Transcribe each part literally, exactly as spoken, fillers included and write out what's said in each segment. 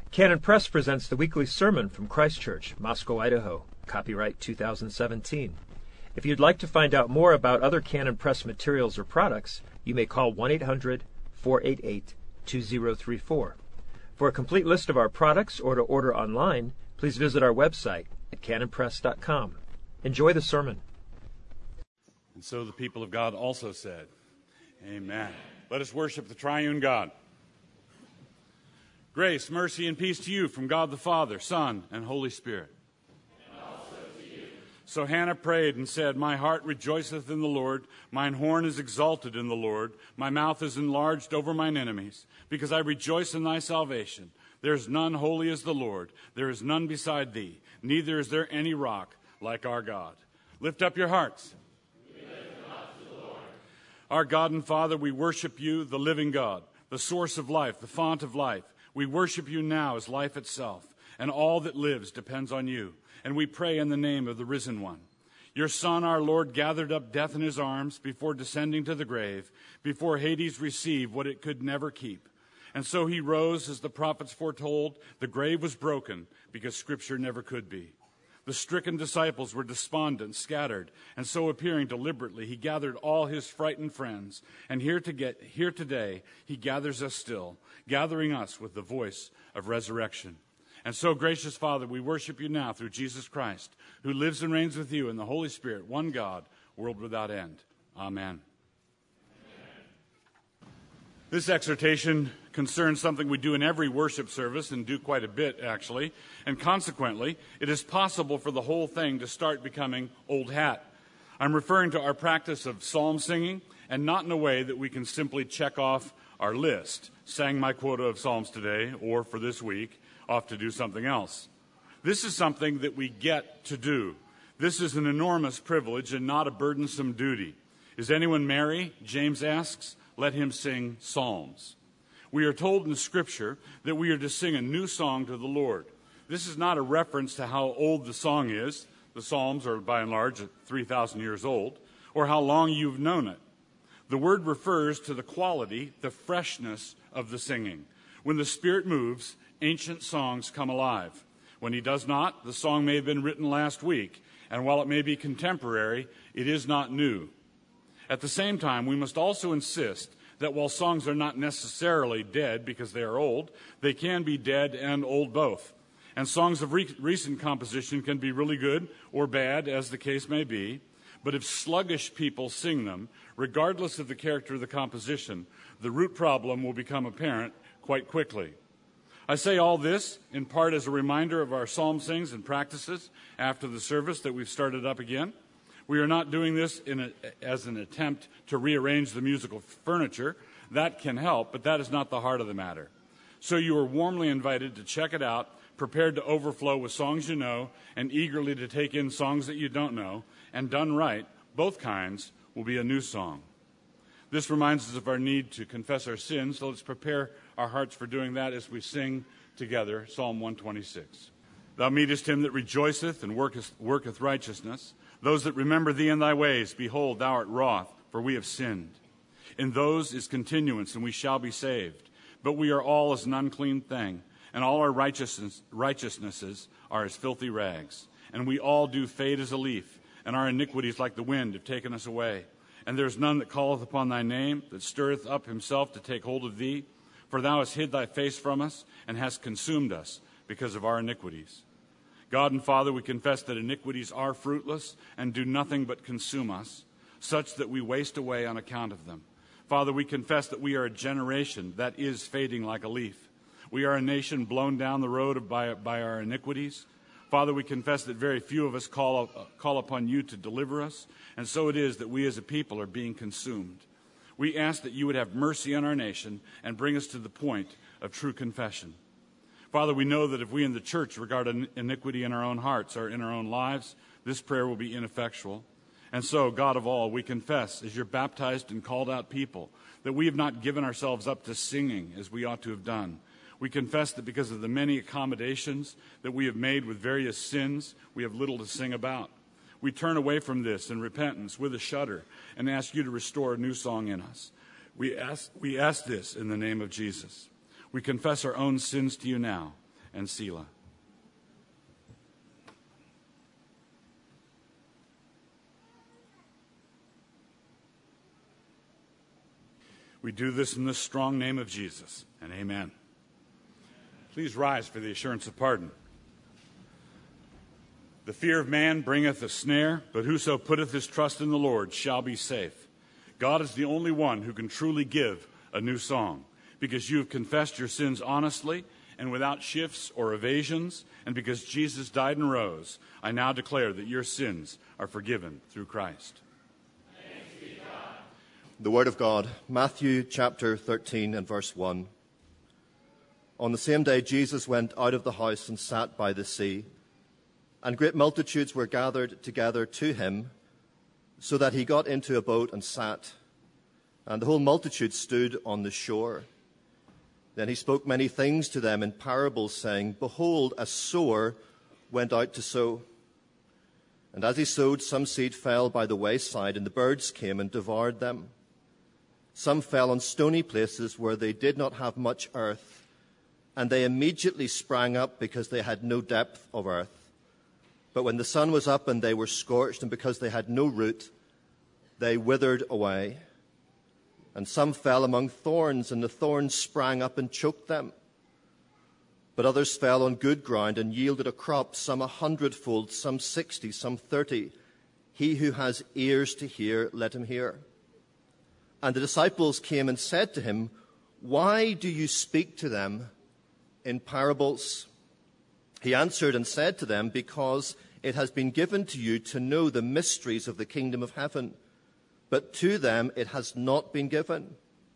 Canon Press presents the weekly sermon from Christ Church, Moscow, Idaho, copyright two thousand seventeen. If you'd like to find out more about other Canon Press materials or products, you may call one eight hundred, four eight eight, two zero three four. For a complete list of our products or to order online, please visit our website at canon press dot com. Enjoy the sermon. And so the people of God also said, Amen. Let us worship the triune God. Grace, mercy, and peace to you from God the Father, Son, and Holy Spirit. And also to you. So Hannah prayed and said, My heart rejoiceth in the Lord, mine horn is exalted in the Lord, my mouth is enlarged over mine enemies, because I rejoice in thy salvation. There is none holy as the Lord, there is none beside thee, neither is there any rock like our God. Lift up your hearts. We lift them up to the Lord. Our God and Father, we worship you, the living God, the source of life, the fount of life. We worship you now as life itself, and all that lives depends on you. And we pray in the name of the risen one. Your Son, our Lord, gathered up death in his arms before descending to the grave, before Hades received what it could never keep. And so he rose, as the prophets foretold. The grave was broken, because Scripture never could be. The stricken disciples were despondent, scattered, and so appearing deliberately, he gathered all his frightened friends. And here to get here today, he gathers us still, gathering us with the voice of resurrection. And so, gracious Father, we worship you now through Jesus Christ, who lives and reigns with you in the Holy Spirit, one God, world without end. Amen. This exhortation concerns something we do in every worship service, and do quite a bit, actually. And consequently, it is possible for the whole thing to start becoming old hat. I'm referring to our practice of psalm singing, and not in a way that we can simply check off our list. Sang my quota of psalms today, or for this week, off to do something else. This is something that we get to do. This is an enormous privilege and not a burdensome duty. Is anyone merry? James asks. Let him sing psalms. We are told in Scripture that we are to sing a new song to the Lord. This is not a reference to how old the song is. The Psalms are by and large three thousand years old, or how long you've known it. The word refers to the quality, the freshness of the singing. When the Spirit moves, ancient songs come alive. When he does not, the song may have been written last week, and while it may be contemporary, it is not new. At the same time, we must also insist that while songs are not necessarily dead because they are old, they can be dead and old both. And songs of re- recent composition can be really good or bad, as the case may be. But if sluggish people sing them, regardless of the character of the composition, the root problem will become apparent quite quickly. I say all this in part as a reminder of our psalm sings and practices after the service that we've started up again. We are not doing this in a, as an attempt to rearrange the musical furniture. That can help, but that is not the heart of the matter. So you are warmly invited to check it out, prepared to overflow with songs you know, and eagerly to take in songs that you don't know. And done right, both kinds will be a new song. This reminds us of our need to confess our sins, so let's prepare our hearts for doing that as we sing together Psalm one twenty-six. Thou meetest him that rejoiceth and worketh, worketh righteousness. Those that remember thee in thy ways, behold, thou art wroth, for we have sinned. In those is continuance, and we shall be saved. But we are all as an unclean thing, and all our righteousness, righteousnesses are as filthy rags. And we all do fade as a leaf, and our iniquities like the wind have taken us away. And there is none that calleth upon thy name, that stirreth up himself to take hold of thee. For thou hast hid thy face from us, and hast consumed us because of our iniquities. God and Father, we confess that iniquities are fruitless and do nothing but consume us, such that we waste away on account of them. Father, we confess that we are a generation that is fading like a leaf. We are a nation blown down the road by, by our iniquities. Father, we confess that very few of us call, uh, call upon you to deliver us, and so it is that we as a people are being consumed. We ask that you would have mercy on our nation and bring us to the point of true confession. Father, we know that if we in the church regard iniquity in our own hearts or in our own lives, this prayer will be ineffectual. And so, God of all, we confess, as your baptized and called out people, that we have not given ourselves up to singing as we ought to have done. We confess that because of the many accommodations that we have made with various sins, we have little to sing about. We turn away from this in repentance with a shudder and ask you to restore a new song in us. We ask, we ask this in the name of Jesus. We confess our own sins to you now, and Selah. We do this in the strong name of Jesus, and amen. Please rise for the assurance of pardon. The fear of man bringeth a snare, but whoso putteth his trust in the Lord shall be safe. God is the only one who can truly give a new song, because you have confessed your sins honestly and without shifts or evasions, and because Jesus died and rose, I now declare that your sins are forgiven through Christ. The Word of God, Matthew chapter thirteen and verse one. On the same day Jesus went out of the house and sat by the sea, and great multitudes were gathered together to him, so that he got into a boat and sat, and the whole multitude stood on the shore. Then he spoke many things to them in parables, saying, Behold, a sower went out to sow. And as he sowed, some seed fell by the wayside, and the birds came and devoured them. Some fell on stony places where they did not have much earth, and they immediately sprang up because they had no depth of earth. But when the sun was up and they were scorched, and because they had no root, they withered away. And some fell among thorns, and the thorns sprang up and choked them. But others fell on good ground and yielded a crop, some a hundredfold, some sixty, some thirty. He who has ears to hear, let him hear. And the disciples came and said to him, Why do you speak to them in parables? He answered and said to them, Because it has been given to you to know the mysteries of the kingdom of heaven, but to them it has not been given.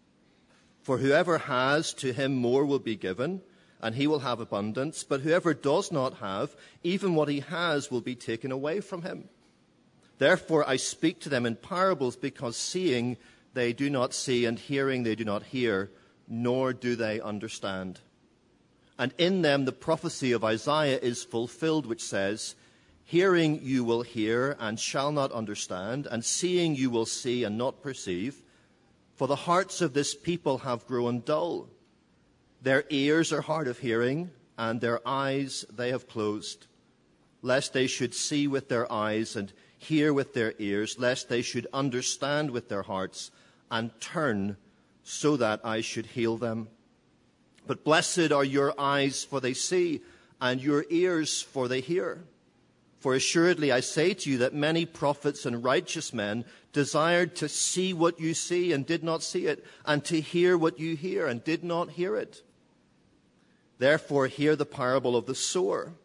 For whoever has, to him more will be given, and he will have abundance. But whoever does not have, even what he has will be taken away from him. Therefore I speak to them in parables, because seeing they do not see, and hearing they do not hear, nor do they understand. And in them the prophecy of Isaiah is fulfilled, which says, Hearing you will hear and shall not understand, and seeing you will see and not perceive. For the hearts of this people have grown dull. Their ears are hard of hearing, and their eyes they have closed, lest they should see with their eyes and hear with their ears, lest they should understand with their hearts and turn, so that I should heal them. But blessed are your eyes, for they see, and your ears, for they hear. For assuredly I say to you that many prophets and righteous men desired to see what you see and did not see it, and to hear what you hear and did not hear it. Therefore hear the parable of the sower.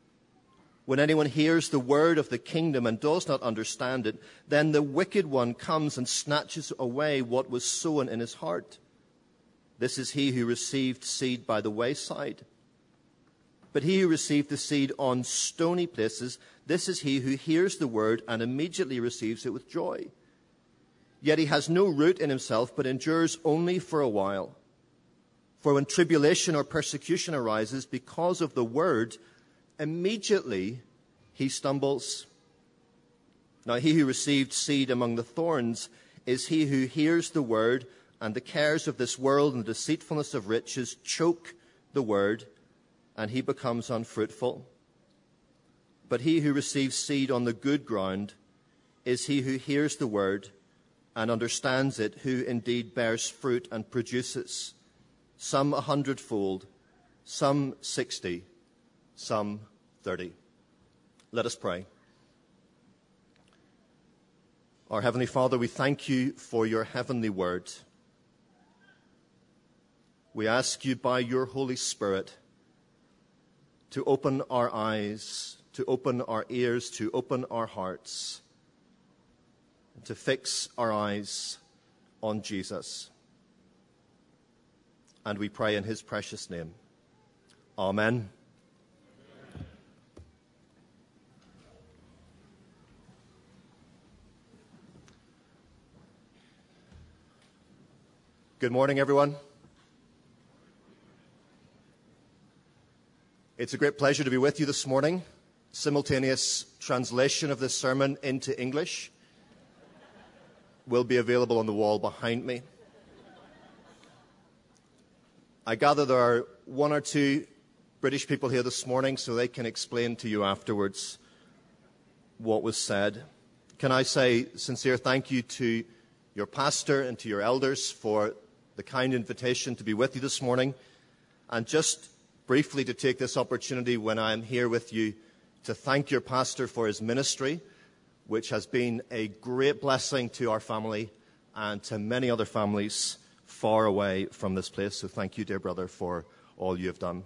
When anyone hears the word of the kingdom and does not understand it, then the wicked one comes and snatches away what was sown in his heart. This is he who received seed by the wayside. But he who received the seed on stony places, this is he who hears the word and immediately receives it with joy. Yet he has no root in himself, but endures only for a while. For when tribulation or persecution arises because of the word, immediately he stumbles. Now he who received seed among the thorns is he who hears the word, and the cares of this world and the deceitfulness of riches choke the word, and he becomes unfruitful. But he who receives seed on the good ground is he who hears the word and understands it, who indeed bears fruit and produces, some a hundredfold, some sixty, some thirty. Let us pray. Our Heavenly Father, we thank you for your heavenly word. We ask you by your Holy Spirit to open our eyes, to open our ears, to open our hearts, and to fix our eyes on Jesus. And we pray in his precious name. Amen. Good morning, everyone. It's a great pleasure to be with you this morning. Simultaneous translation of this sermon into English will be available on the wall behind me. I gather there are one or two British people here this morning so they can explain to you afterwards what was said. Can I say sincere thank you to your pastor and to your elders for the kind invitation to be with you this morning, and just briefly to take this opportunity when I am here with you to thank your pastor for his ministry, which has been a great blessing to our family and to many other families far away from this place. So thank you, dear brother, for all you have done.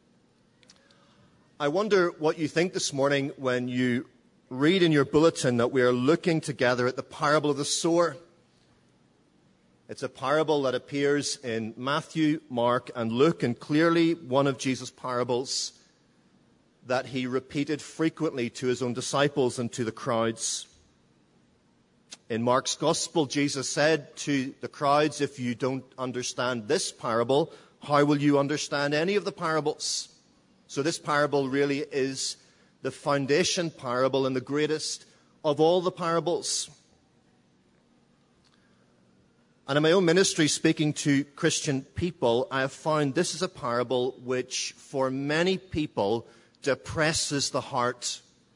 I wonder what you think this morning when you read in your bulletin that we are looking together at the parable of the sower. It's a parable that appears in Matthew, Mark, and Luke, and clearly one of Jesus' parables that he repeated frequently to his own disciples and to the crowds. In Mark's Gospel, Jesus said to the crowds, if you don't understand this parable, how will you understand any of the parables? So this parable really is the foundation parable and the greatest of all the parables. And in my own ministry, speaking to Christian people, I have found this is a parable which, for many people, depresses the heart.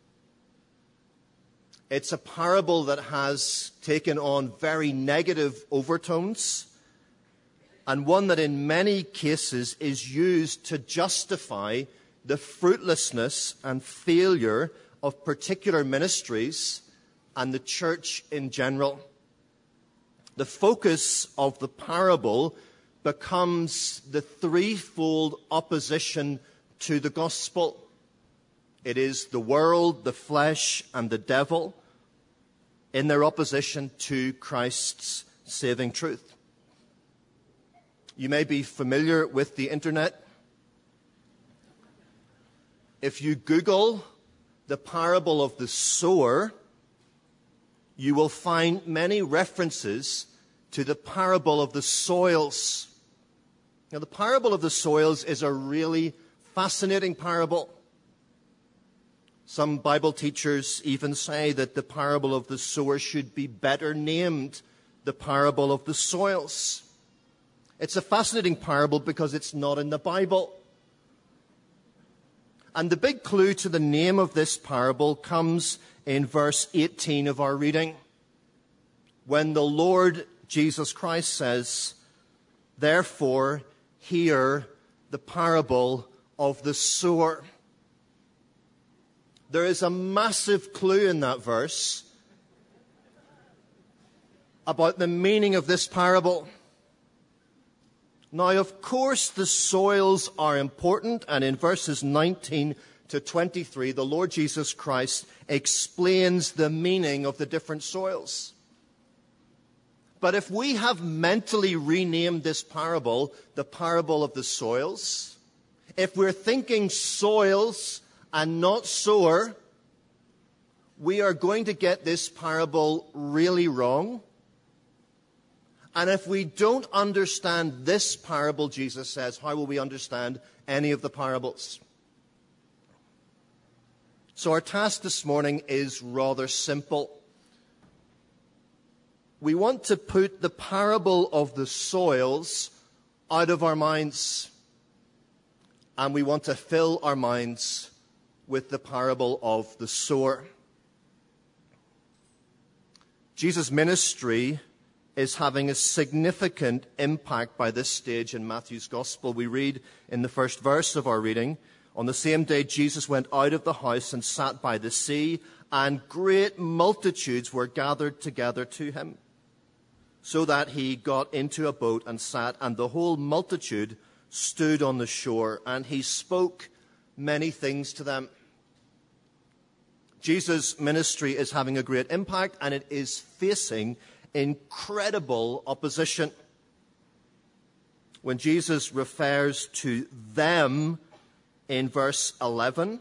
It's a parable that has taken on very negative overtones, and one that in many cases is used to justify the fruitlessness and failure of particular ministries and the church in general. The focus of the parable becomes the threefold opposition to the gospel. It is the world, the flesh, and the devil in their opposition to Christ's saving truth. You may be familiar with the internet. If you Google the parable of the sower, you will find many references to the parable of the soils. Now, the parable of the soils is a really fascinating parable. Some Bible teachers even say that the parable of the sower should be better named the parable of the soils. It's a fascinating parable because it's not in the Bible. And the big clue to the name of this parable comes in verse eighteen of our reading, when the Lord Jesus Christ says, "Therefore, hear the parable of the sower." There is a massive clue in that verse about the meaning of this parable. Now, of course, the soils are important, and in verses nineteen to twenty-three, the Lord Jesus Christ explains the meaning of the different soils. But if we have mentally renamed this parable the parable of the soils, if we're thinking soils and not sower, we are going to get this parable really wrong. And if we don't understand this parable, Jesus says, how will we understand any of the parables? So our task this morning is rather simple. We want to put the parable of the soils out of our minds, and we want to fill our minds with the parable of the sower. Jesus' ministry is having a significant impact by this stage in Matthew's Gospel. We read in the first verse of our reading, "On the same day Jesus went out of the house and sat by the sea, and great multitudes were gathered together to him, so that he got into a boat and sat, and the whole multitude stood on the shore, and he spoke many things to them." Jesus' ministry is having a great impact, and it is facing incredible opposition. When Jesus refers to them in verse eleven,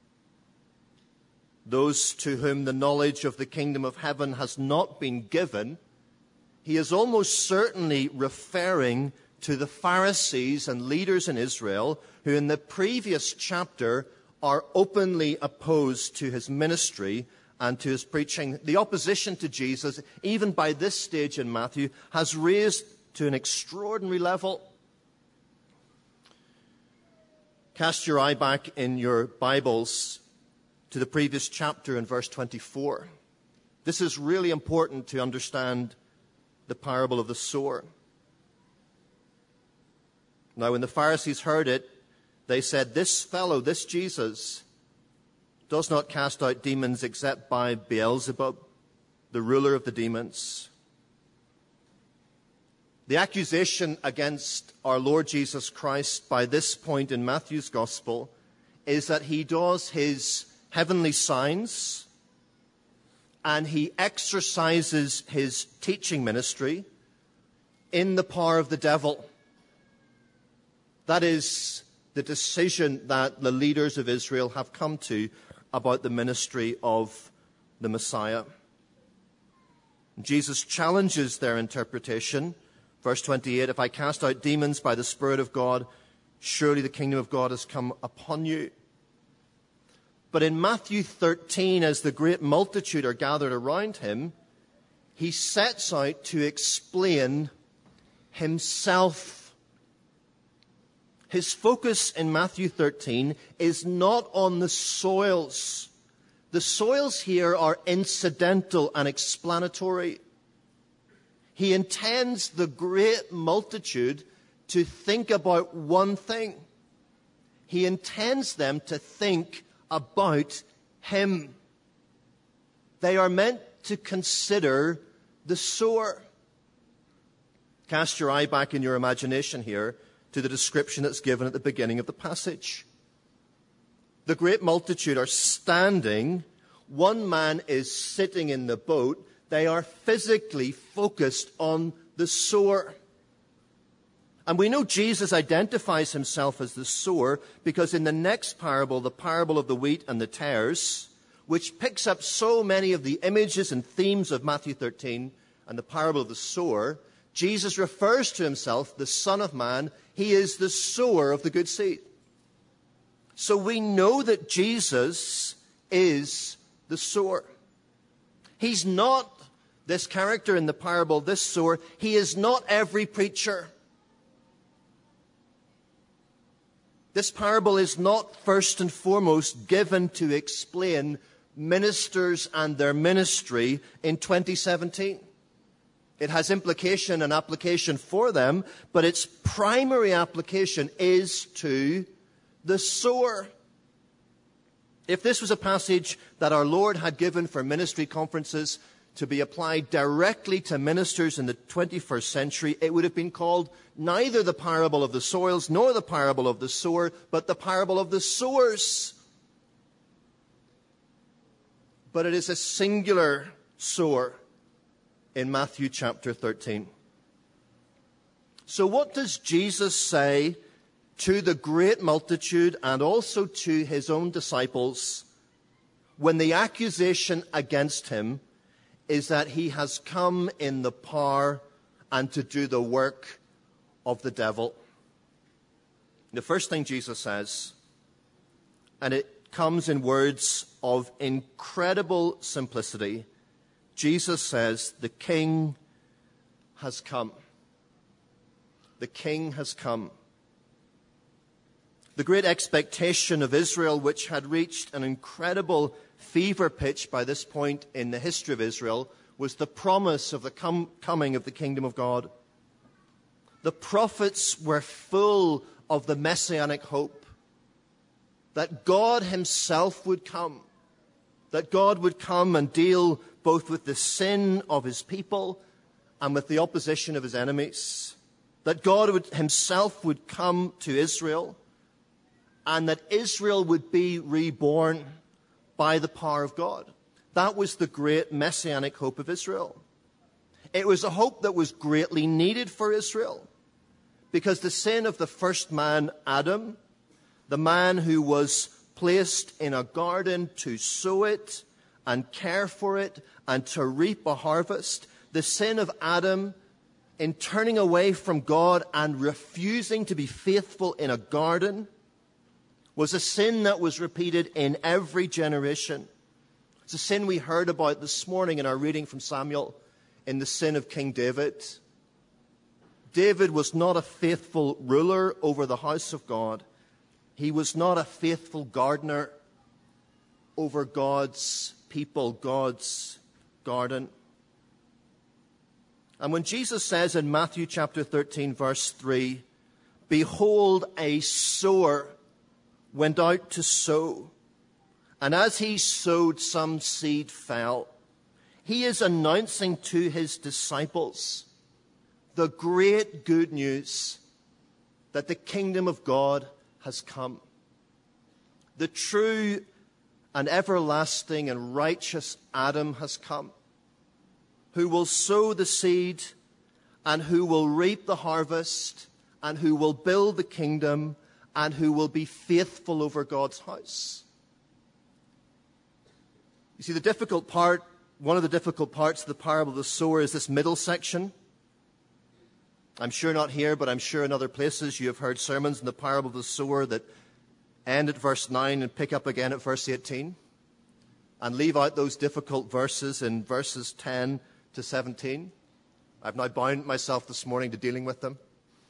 those to whom the knowledge of the kingdom of heaven has not been given, he is almost certainly referring to the Pharisees and leaders in Israel who in the previous chapter are openly opposed to his ministry and to his preaching. The opposition to Jesus, even by this stage in Matthew, has raised to an extraordinary level. Cast your eye back in your Bibles to the previous chapter in verse twenty-four. This is really important to understand the parable of the sower. Now, when the Pharisees heard it, they said, "This fellow, this Jesus, does not cast out demons except by Beelzebub, the ruler of the demons." The accusation against our Lord Jesus Christ by this point in Matthew's Gospel is that he does his heavenly signs and he exercises his teaching ministry in the power of the devil. That is the decision that the leaders of Israel have come to about the ministry of the Messiah. Jesus challenges their interpretation. Verse twenty-eight, "If I cast out demons by the Spirit of God, surely the kingdom of God has come upon you." But in Matthew thirteen, as the great multitude are gathered around him, he sets out to explain himself. His focus in Matthew thirteen is not on the soils. The soils here are incidental and explanatory. He intends the great multitude to think about one thing. He intends them to think about him. They are meant to consider the sower. Cast your eye back in your imagination here to the description that's given at the beginning of the passage. The great multitude are standing. One man is sitting in the boat. They are physically focused on the sower. And we know Jesus identifies himself as the sower because in the next parable, the parable of the wheat and the tares, which picks up so many of the images and themes of Matthew thirteen and the parable of the sower, Jesus refers to himself, the Son of Man. He is the sower of the good seed. So we know that Jesus is the sower. He's not this character in the parable, this sower. He is not every preacher. This parable is not first and foremost given to explain ministers and their ministry in twenty seventeen. It has implication and application for them, but its primary application is to the sower. If this was a passage that our Lord had given for ministry conferences to be applied directly to ministers in the twenty-first century, it would have been called neither the parable of the soils nor the parable of the sower, but the parable of the sowers. But it is a singular sower in Matthew chapter thirteen. So what does Jesus say to the great multitude and also to his own disciples when the accusation against him is that he has come in the power and to do the work of the devil? The first thing Jesus says, and it comes in words of incredible simplicity, Jesus says, "The King has come." The King has come. The great expectation of Israel, which had reached an incredible fever pitch by this point in the history of Israel, was the promise of the com- coming of the kingdom of God. The prophets were full of the messianic hope that God himself would come, that God would come and deal both with the sin of his people and with the opposition of his enemies, that God would, himself would come to Israel, and that Israel would be reborn by the power of God. That was the great messianic hope of Israel. It was a hope that was greatly needed for Israel because the sin of the first man, Adam, the man who was placed in a garden to sow it and care for it and to reap a harvest, the sin of Adam in turning away from God and refusing to be faithful in a garden was a sin that was repeated in every generation. It's a sin we heard about this morning in our reading from Samuel, in the sin of King David. David was not a faithful ruler over the house of God. He was not a faithful gardener over God's people, God's garden. And when Jesus says in Matthew chapter thirteen, verse three, "Behold, a sower went out to sow, and as he sowed, some seed fell," he is announcing to his disciples the great good news that the kingdom of God has come. The true and everlasting and righteous Adam has come, who will sow the seed and who will reap the harvest and who will build the kingdom and who will be faithful over God's house. You see, the difficult part, one of the difficult parts of the parable of the sower is this middle section. I'm sure not here, but I'm sure in other places you have heard sermons in the parable of the sower that end at verse nine and pick up again at verse eighteen and leave out those difficult verses in verses ten to seventeen. I've now bound myself this morning to dealing with them.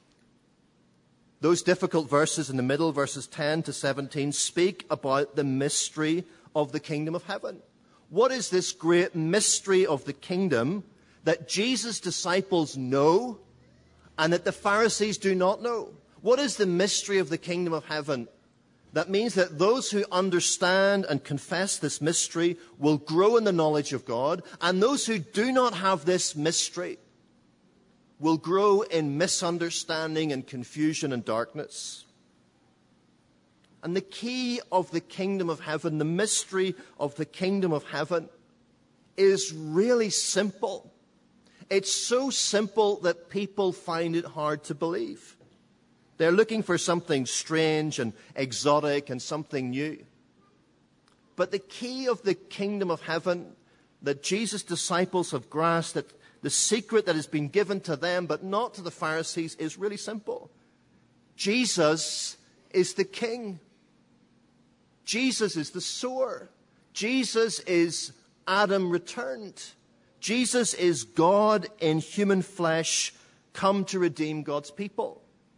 Those difficult verses in the middle, verses ten to seventeen, speak about the mystery of the kingdom of heaven. What is this great mystery of the kingdom that Jesus' disciples know and that the Pharisees do not know? What is the mystery of the kingdom of heaven? That means that those who understand and confess this mystery will grow in the knowledge of God, and those who do not have this mystery will grow in misunderstanding and confusion and darkness. And the key of the kingdom of heaven, the mystery of the kingdom of heaven, is really simple. It's so simple that people find it hard to believe. They're looking for something strange and exotic and something new. But the key of the kingdom of heaven that Jesus' disciples have grasped, that the secret that has been given to them but not to the Pharisees, is really simple. Jesus is the king. Jesus is the sower. Jesus is Adam returned. Jesus is God in human flesh, come to redeem God's people.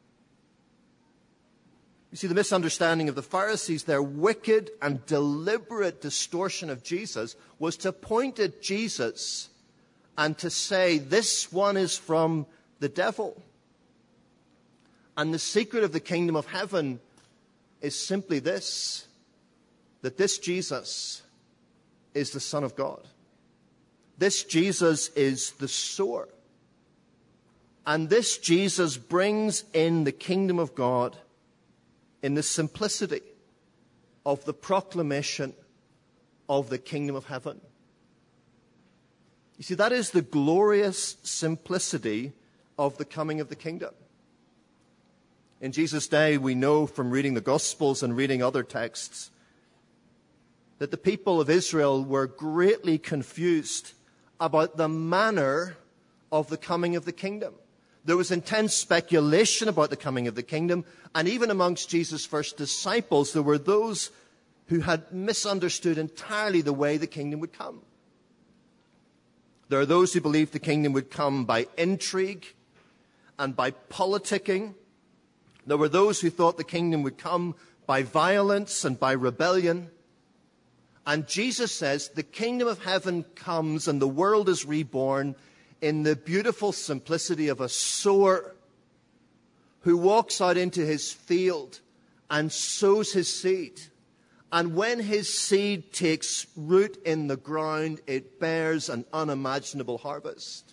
You see, the misunderstanding of the Pharisees, their wicked and deliberate distortion of Jesus, was to point at Jesus and to say, this one is from the devil. And the secret of the kingdom of heaven is simply this, that this Jesus is the Son of God. This Jesus is the sower. And this Jesus brings in the kingdom of God in the simplicity of the proclamation of the kingdom of heaven. You see, that is the glorious simplicity of the coming of the kingdom. In Jesus' day, we know from reading the Gospels and reading other texts that the people of Israel were greatly confused about the manner of the coming of the kingdom. There was intense speculation about the coming of the kingdom, and even amongst Jesus' first disciples, there were those who had misunderstood entirely the way the kingdom would come. There are those who believed the kingdom would come by intrigue and by politicking. There were those who thought the kingdom would come by violence and by rebellion. And Jesus says the kingdom of heaven comes and the world is reborn in the beautiful simplicity of a sower who walks out into his field and sows his seed. And when his seed takes root in the ground, it bears an unimaginable harvest.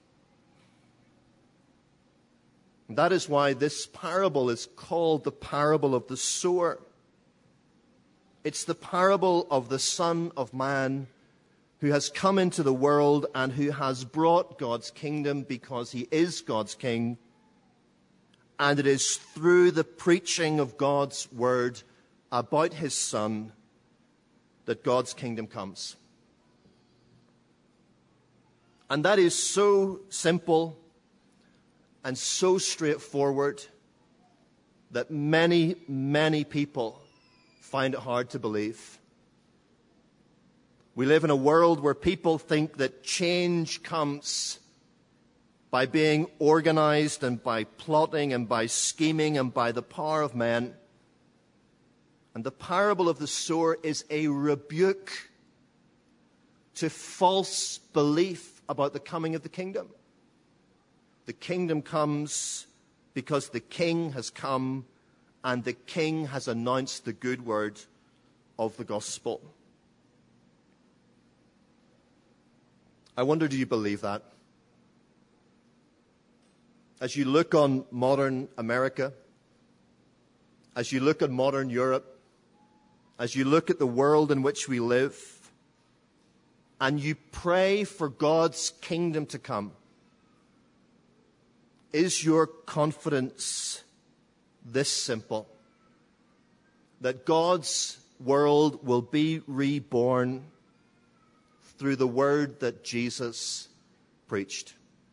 And that is why this parable is called the parable of the sower. It's the parable of the Son of Man who has come into the world and who has brought God's kingdom because he is God's king. And it is through the preaching of God's word about his Son that God's kingdom comes. And that is so simple and so straightforward that many, many people find it hard to believe. We live in a world where people think that change comes by being organized and by plotting and by scheming and by the power of men. And the parable of the sower is a rebuke to false belief about the coming of the kingdom. The kingdom comes because the king has come and the king has announced the good word of the gospel. I wonder, do you believe that? As you look on modern America, as you look at modern Europe, as you look at the world in which we live, and you pray for God's kingdom to come, is your confidence this simple? That God's world will be reborn through the word that Jesus preached?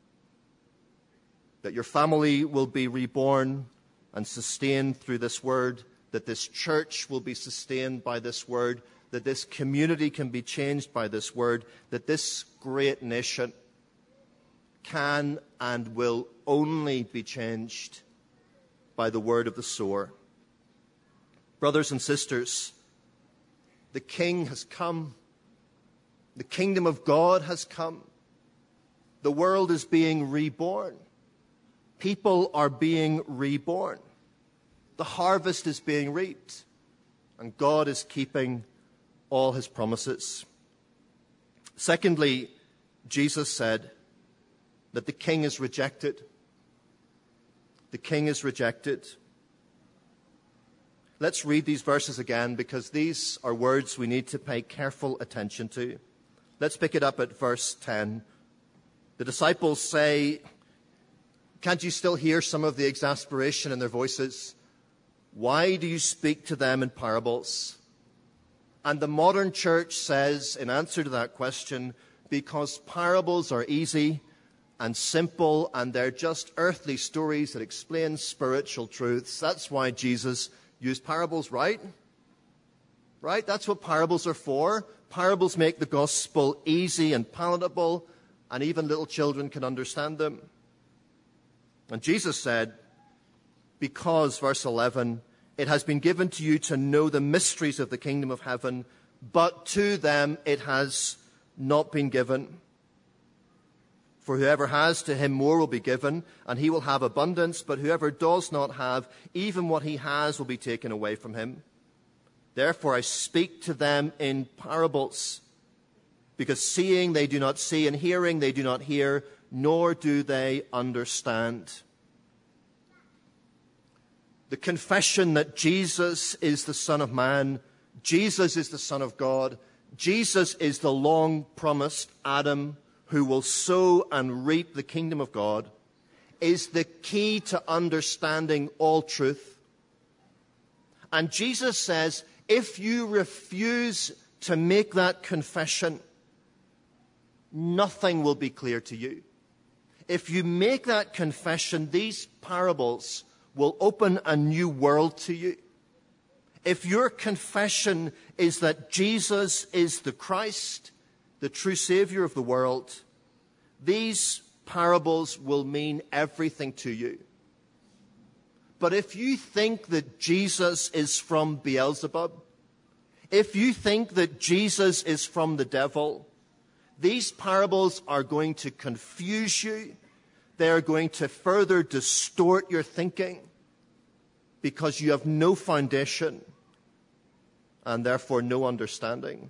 That your family will be reborn and sustained through this word? That this church will be sustained by this word, that this community can be changed by this word, that this great nation can and will only be changed by the word of the sower. Brothers and sisters, the King has come. The kingdom of God has come. The world is being reborn. People are being reborn. The harvest is being reaped, and God is keeping all his promises. Secondly, Jesus said that the king is rejected. The king is rejected. Let's read these verses again, because these are words we need to pay careful attention to. Let's pick it up at verse ten. The disciples say, can't you still hear some of the exasperation in their voices? Why do you speak to them in parables? And the modern church says, in answer to that question, because parables are easy and simple and they're just earthly stories that explain spiritual truths. That's why Jesus used parables, right? Right? That's what parables are for. Parables make the gospel easy and palatable, and even little children can understand them. And Jesus said, because, verse eleven, it has been given to you to know the mysteries of the kingdom of heaven, but to them it has not been given. For whoever has, to him more will be given, and he will have abundance. But whoever does not have, even what he has will be taken away from him. Therefore I speak to them in parables, because seeing they do not see, and hearing they do not hear, nor do they understand. The confession that Jesus is the Son of Man, Jesus is the Son of God, Jesus is the long-promised Adam who will sow and reap the kingdom of God, is the key to understanding all truth. And Jesus says, if you refuse to make that confession, nothing will be clear to you. If you make that confession, these parables will open a new world to you. If your confession is that Jesus is the Christ, the true Savior of the world, these parables will mean everything to you. But if you think that Jesus is from Beelzebub, if you think that Jesus is from the devil, these parables are going to confuse you. They are going to further distort your thinking because you have no foundation and therefore no understanding.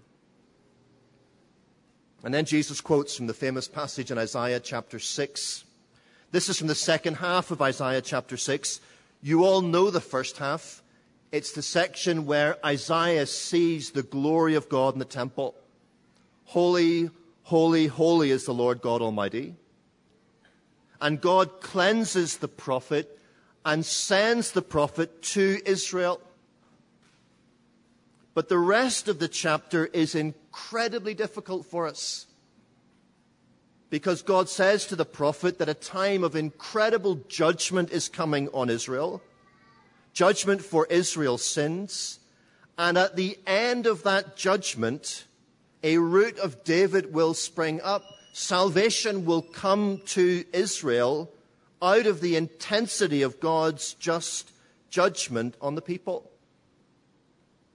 And then Jesus quotes from the famous passage in Isaiah chapter six. This is from the second half of Isaiah chapter six. You all know the first half. It's the section where Isaiah sees the glory of God in the temple. Holy, holy, holy is the Lord God Almighty. And God cleanses the prophet and sends the prophet to Israel. But the rest of the chapter is incredibly difficult for us, because God says to the prophet that a time of incredible judgment is coming on Israel, judgment for Israel's sins, and at the end of that judgment, a root of David will spring up. Salvation will come to Israel out of the intensity of God's just judgment on the people.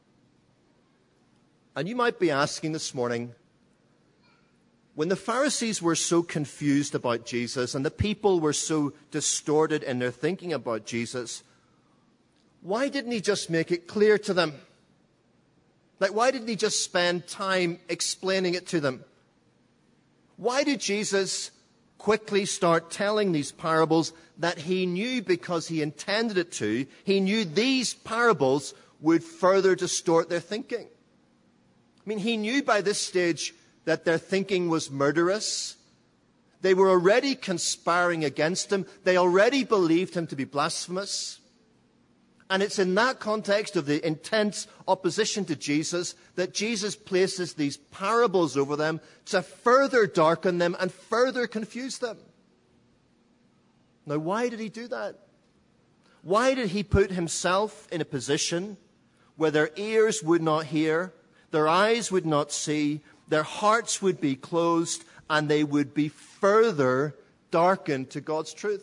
And you might be asking this morning, when the Pharisees were so confused about Jesus and the people were so distorted in their thinking about Jesus, why didn't he just make it clear to them? Like, why didn't he just spend time explaining it to them? Why did Jesus quickly start telling these parables that he knew, because he intended it to, he knew these parables would further distort their thinking? I mean, he knew by this stage that their thinking was murderous. They were already conspiring against him. They already believed him to be blasphemous. And it's in that context of the intense opposition to Jesus that Jesus places these parables over them to further darken them and further confuse them. Now, why did he do that? Why did he put himself in a position where their ears would not hear, their eyes would not see, their hearts would be closed, and they would be further darkened to God's truth?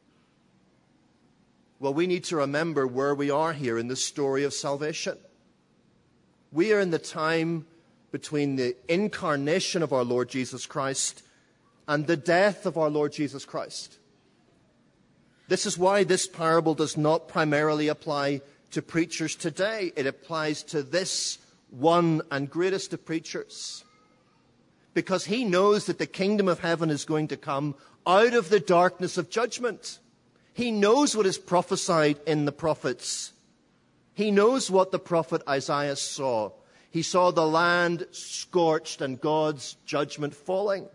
Well, we need to remember where we are here in the story of salvation. We are in the time between the incarnation of our Lord Jesus Christ and the death of our Lord Jesus Christ. This is why this parable does not primarily apply to preachers today. It applies to this one and greatest of preachers. Because he knows that the kingdom of heaven is going to come out of the darkness of judgment. He knows what is prophesied in the prophets. He knows what the prophet Isaiah saw. He saw the land scorched and God's judgment falling.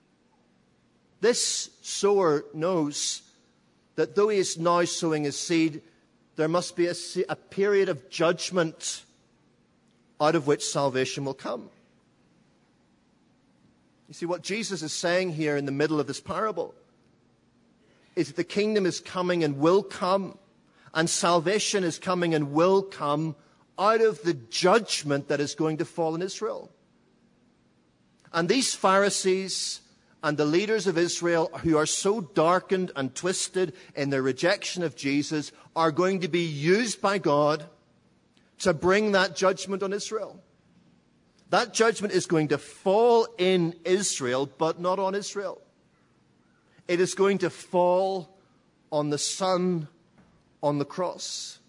This sower knows that though he is now sowing his seed, there must be a, a period of judgment out of which salvation will come. You see, what Jesus is saying here in the middle of this parable is that the kingdom is coming and will come, and salvation is coming and will come out of the judgment that is going to fall in Israel. And these Pharisees and the leaders of Israel, who are so darkened and twisted in their rejection of Jesus, are going to be used by God to bring that judgment on Israel. That judgment is going to fall in Israel, but not on Israel. It is going to fall on the Son on the cross.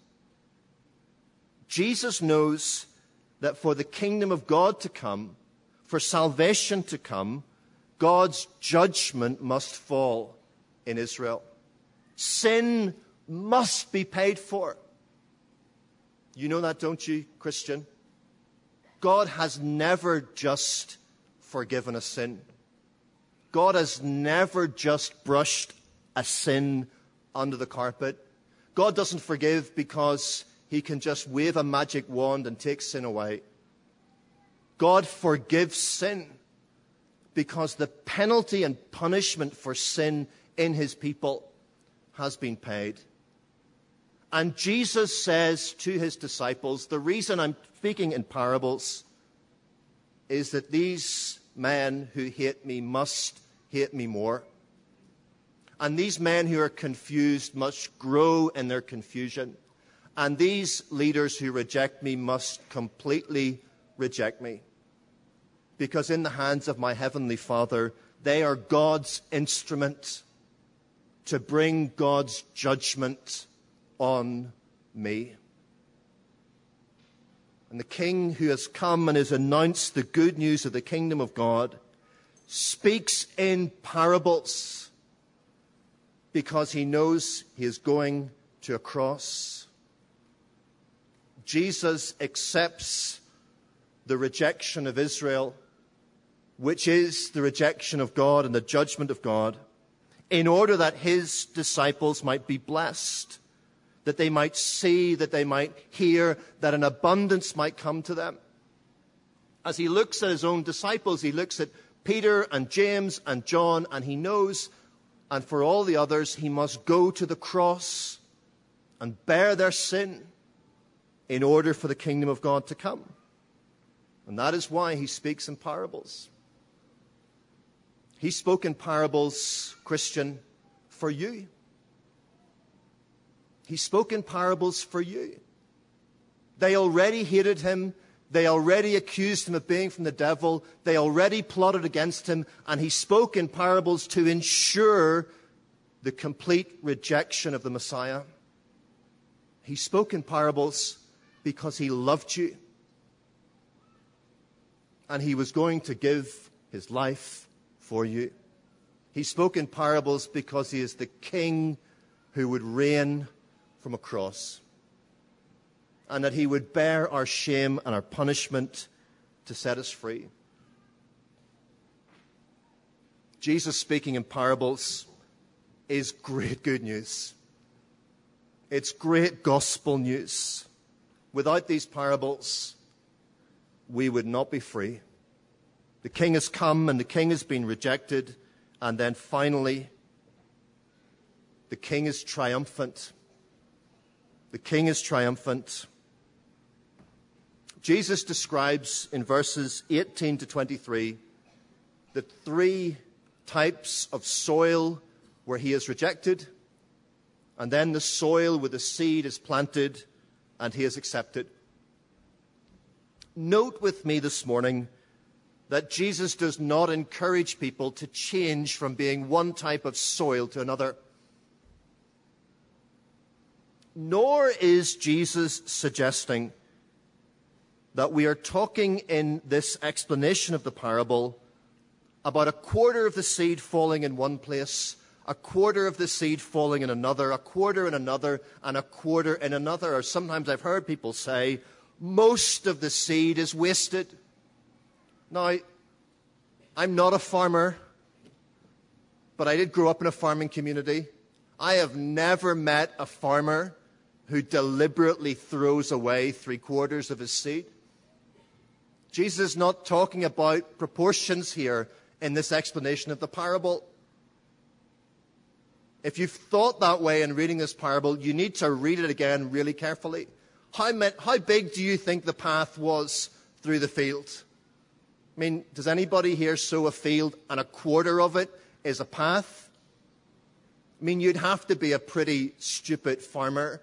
Jesus knows that for the kingdom of God to come, for salvation to come, God's judgment must fall in Israel. Sin must be paid for. You know that, don't you, Christian? God has never just forgiven a sin. God has never just brushed a sin under the carpet. God doesn't forgive because he can just wave a magic wand and take sin away. God forgives sin because the penalty and punishment for sin in his people has been paid. And Jesus says to his disciples, the reason I'm speaking in parables is that these men who hate me must hate me more. And these men who are confused must grow in their confusion. And these leaders who reject me must completely reject me. Because in the hands of my heavenly Father, they are God's instrument to bring God's judgment on me. And the King who has come and has announced the good news of the kingdom of God speaks in parables because he knows he is going to a cross. Jesus accepts the rejection of Israel, which is the rejection of God and the judgment of God, in order that his disciples might be blessed, that they might see, that they might hear, that an abundance might come to them. As he looks at his own disciples, he looks at Peter and James and John, and he knows, and for all the others, he must go to the cross and bear their sin in order for the kingdom of God to come. And that is why he speaks in parables. He spoke in parables, Christian, for you. He spoke in parables for you. They already hated him They already accused him of being from the devil. They already plotted against him. And he spoke in parables to ensure the complete rejection of the Messiah. He spoke in parables because he loved you. And he was going to give his life for you. He spoke in parables because he is the king who would reign from a cross. And that he would bear our shame and our punishment to set us free. Jesus speaking in parables is great good news. It's great gospel news. Without these parables, we would not be free. The king has come and the king has been rejected. And then finally, the king is triumphant. The king is triumphant. Jesus describes in verses eighteen to twenty-three the three types of soil where he is rejected, and then the soil where the seed is planted and he is accepted. Note with me this morning that Jesus does not encourage people to change from being one type of soil to another. Nor is Jesus suggesting that we are talking in this explanation of the parable about a quarter of the seed falling in one place, a quarter of the seed falling in another, a quarter in another, and a quarter in another. Or sometimes I've heard people say, most of the seed is wasted. Now, I'm not a farmer, but I did grow up in a farming community. I have never met a farmer who deliberately throws away three quarters of his seed. Jesus is not talking about proportions here in this explanation of the parable. If you've thought that way in reading this parable, you need to read it again really carefully. How, met, how big do you think the path was through the field? I mean, does anybody here sow a field and a quarter of it is a path? I mean, you'd have to be a pretty stupid farmer.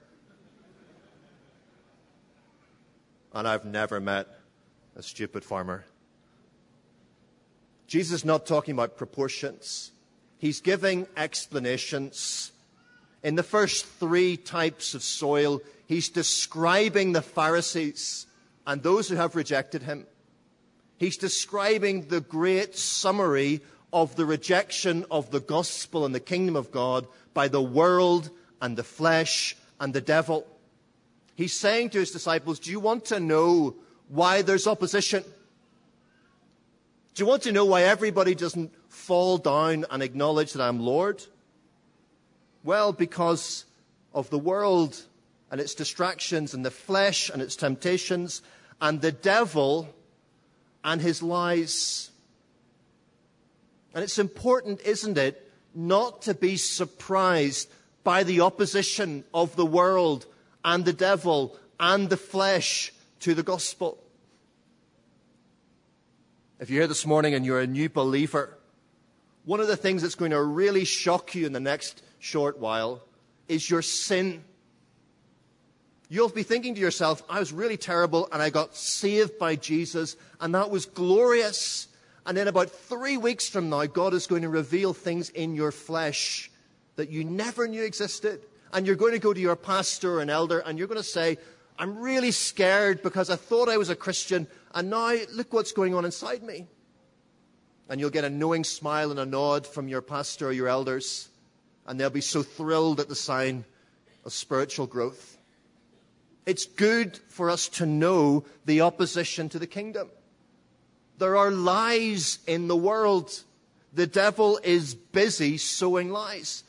And I've never met a stupid farmer. Jesus is not talking about proportions. He's giving explanations. In the first three types of soil, he's describing the Pharisees and those who have rejected him. He's describing the great summary of the rejection of the gospel and the kingdom of God by the world and the flesh and the devil. He's saying to his disciples, do you want to know why there's opposition? Do you want to know why everybody doesn't fall down and acknowledge that I'm Lord? Well, because of the world and its distractions and the flesh and its temptations and the devil and his lies. And it's important, isn't it, not to be surprised by the opposition of the world and the devil and the flesh to the gospel. If you're here this morning and you're a new believer, one of the things that's going to really shock you in the next short while is your sin. You'll be thinking to yourself, I was really terrible and I got saved by Jesus and that was glorious. And then about three weeks from now, God is going to reveal things in your flesh that you never knew existed. And you're going to go to your pastor or an elder and you're going to say, I'm really scared because I thought I was a Christian and now look what's going on inside me. And you'll get a knowing smile and a nod from your pastor or your elders. And they'll be so thrilled at the sign of spiritual growth. It's good for us to know the opposition to the kingdom. There are lies in the world. The devil is busy sowing lies.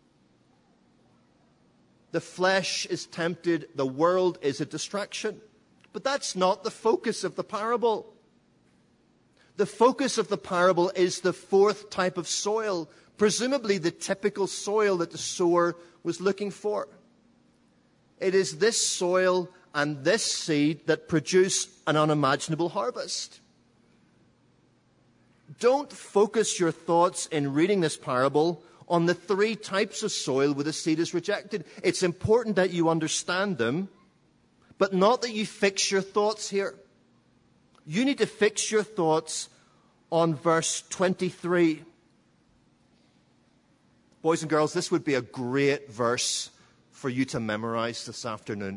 The flesh is tempted. The world is a distraction. But that's not the focus of the parable. The focus of the parable is the fourth type of soil, presumably the typical soil that the sower was looking for. It is this soil and this seed that produce an unimaginable harvest. Don't focus your thoughts in reading this parable on the three types of soil where the seed is rejected. It's important that you understand them, but not that you fix your thoughts here. you need to fix your thoughts on verse twenty-three. Boys and girls, this would be a great verse for you to memorize this afternoon.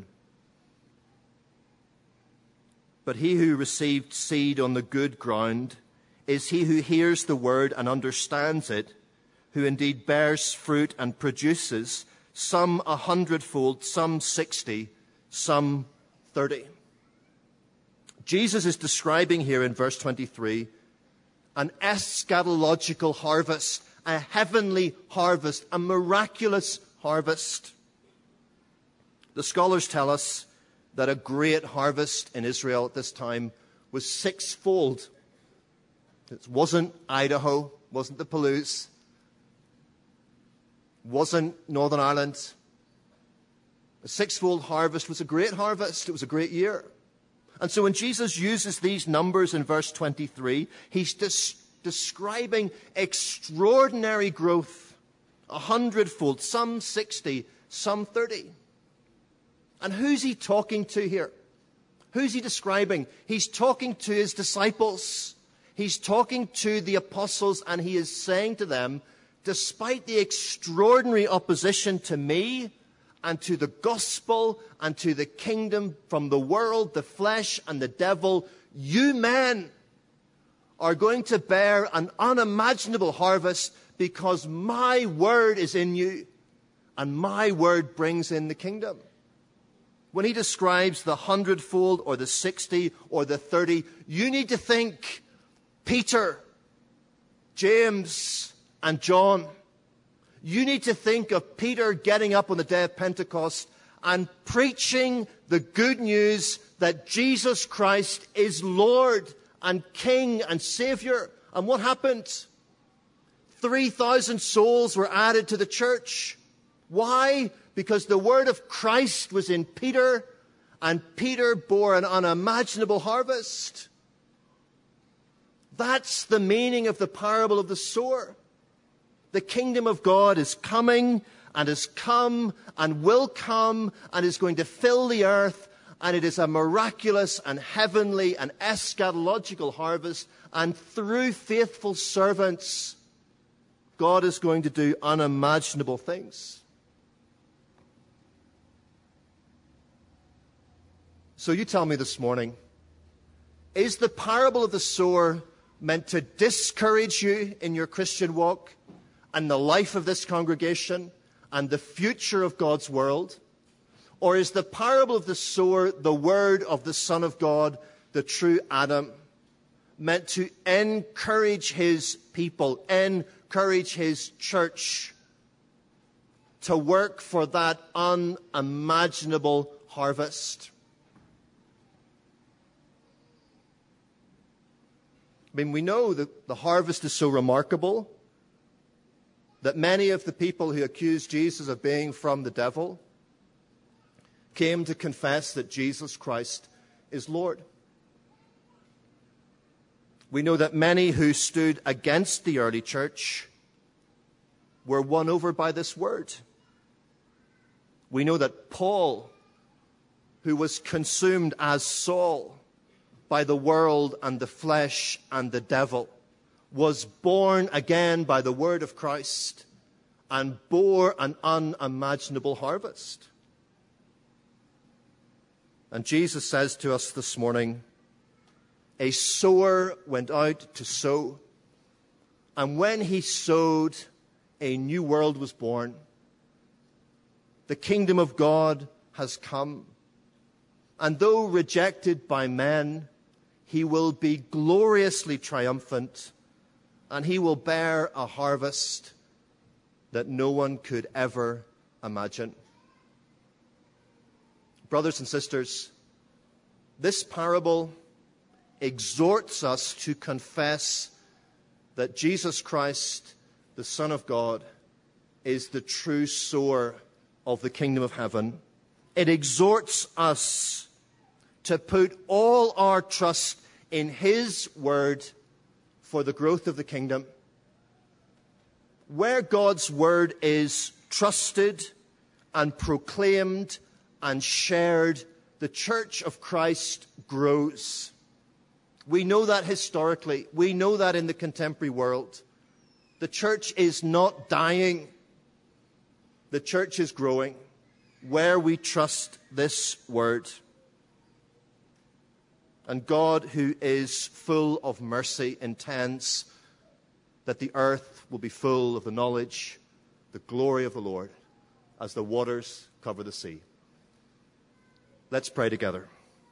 But he who received seed on the good ground is he who hears the word and understands it, who indeed bears fruit and produces, some a hundredfold, some sixty, some thirty. Jesus is describing here in verse twenty-three an eschatological harvest, a heavenly harvest, a miraculous harvest. The scholars tell us that a great harvest in Israel at this time was sixfold. It wasn't Idaho, wasn't the Palouse, wasn't Northern Ireland. A sixfold harvest was a great harvest. It was a great year. And so when Jesus uses these numbers in verse twenty-three, he's des- describing extraordinary growth, a hundredfold, some sixty, some thirty. And who's he talking to here? Who's he describing? He's talking to his disciples. He's talking to the apostles, and he is saying to them, despite the extraordinary opposition to me and to the gospel and to the kingdom from the world, the flesh, and the devil, you men are going to bear an unimaginable harvest because my word is in you and my word brings in the kingdom. When he describes the hundredfold or the sixty or the thirty, you need to think Peter, James, and John. You need to think of Peter getting up on the day of Pentecost and preaching the good news that Jesus Christ is Lord and King and Savior. And what happened? three thousand souls were added to the church. Why? Because the word of Christ was in Peter, and Peter bore an unimaginable harvest. That's the meaning of the parable of the sower. The kingdom of God is coming and has come and will come and is going to fill the earth, and it is a miraculous and heavenly and eschatological harvest, and through faithful servants, God is going to do unimaginable things. So you tell me this morning, is the parable of the sower meant to discourage you in your Christian walk and the life of this congregation and the future of God's world? Or is the parable of the sower the word of the Son of God, the true Adam, meant to encourage his people, encourage his church to work for that unimaginable harvest? I mean, we know that the harvest is so remarkable that many of the people who accused Jesus of being from the devil came to confess that Jesus Christ is Lord. We know that many who stood against the early church were won over by this word. We know that Paul, who was consumed as Saul by the world and the flesh and the devil, was born again by the word of Christ and bore an unimaginable harvest. And Jesus says to us this morning, a sower went out to sow, and when he sowed, a new world was born. The kingdom of God has come, and though rejected by men, he will be gloriously triumphant, and he will bear a harvest that no one could ever imagine. Brothers and sisters, this parable exhorts us to confess that Jesus Christ, the Son of God, is the true sower of the kingdom of heaven. It exhorts us to put all our trust in his word for the growth of the kingdom. Where God's word is trusted and proclaimed and shared, the church of Christ grows. We know that historically. We know that in the contemporary world. The church is not dying. The church is growing where we trust this word. And God, who is full of mercy, intends that the earth will be full of the knowledge, the glory of the Lord, as the waters cover the sea. Let's pray together.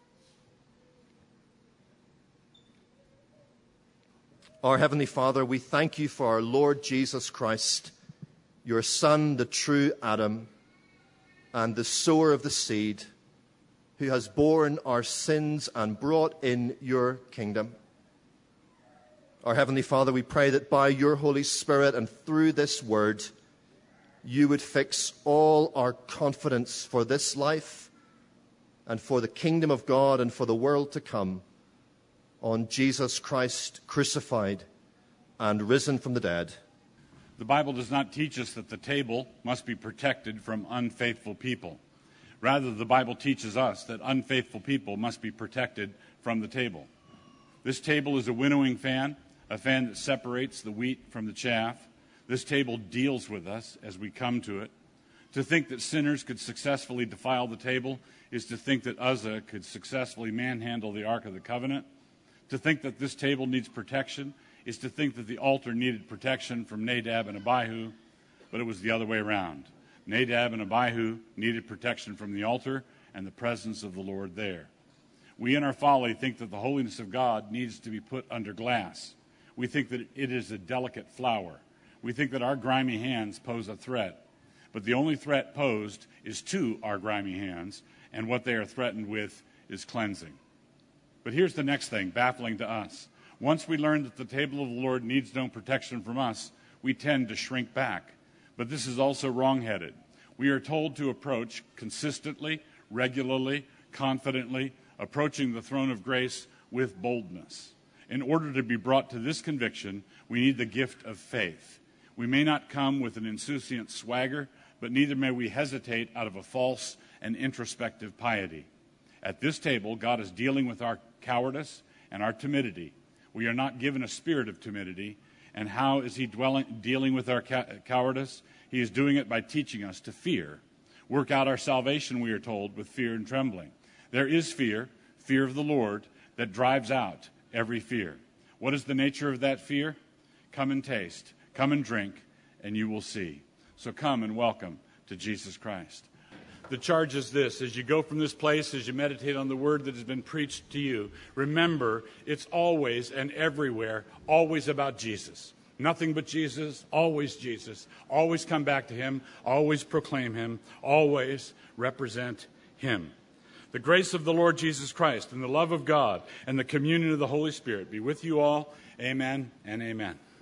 Our Heavenly Father, we thank you for our Lord Jesus Christ, your Son, the true Adam, and the sower of the seed, who has borne our sins and brought in your kingdom. Our Heavenly Father, we pray that by your Holy Spirit and through this word, you would fix all our confidence for this life and for the kingdom of God and for the world to come on Jesus Christ crucified and risen from the dead. The Bible does not teach us that the table must be protected from unfaithful people. Rather, the Bible teaches us that unfaithful people must be protected from the table. This table is a winnowing fan, a fan that separates the wheat from the chaff. This table deals with us as we come to it. To think that sinners could successfully defile the table is to think that Uzzah could successfully manhandle the Ark of the Covenant. To think that this table needs protection is to think that the altar needed protection from Nadab and Abihu, but it was the other way around. Nadab and Abihu needed protection from the altar and the presence of the Lord there. We in our folly think that the holiness of God needs to be put under glass. We think that it is a delicate flower. We think that our grimy hands pose a threat. But the only threat posed is to our grimy hands, and what they are threatened with is cleansing. But here's the next thing, baffling to us. Once we learn that the table of the Lord needs no protection from us, we tend to shrink back. But this is also wrong-headed. We are told to approach consistently, regularly, confidently, approaching the throne of grace with boldness. In order to be brought to this conviction, we need the gift of faith. We may not come with an insouciant swagger, but neither may we hesitate out of a false and introspective piety. At this table, God is dealing with our cowardice and our timidity. We are not given a spirit of timidity. And how is he dwelling, dealing with our ca- cowardice? He is doing it by teaching us to fear. Work out our salvation, we are told, with fear and trembling. There is fear, fear of the Lord, that drives out every fear. What is the nature of that fear? Come and taste, come and drink, and you will see. So come and welcome to Jesus Christ. The charge is this: as you go from this place, as you meditate on the word that has been preached to you, remember it's always and everywhere, always about Jesus. Nothing but Jesus, always Jesus. Always come back to him, always proclaim him, always represent him. The grace of the Lord Jesus Christ and the love of God and the communion of the Holy Spirit be with you all. Amen and amen.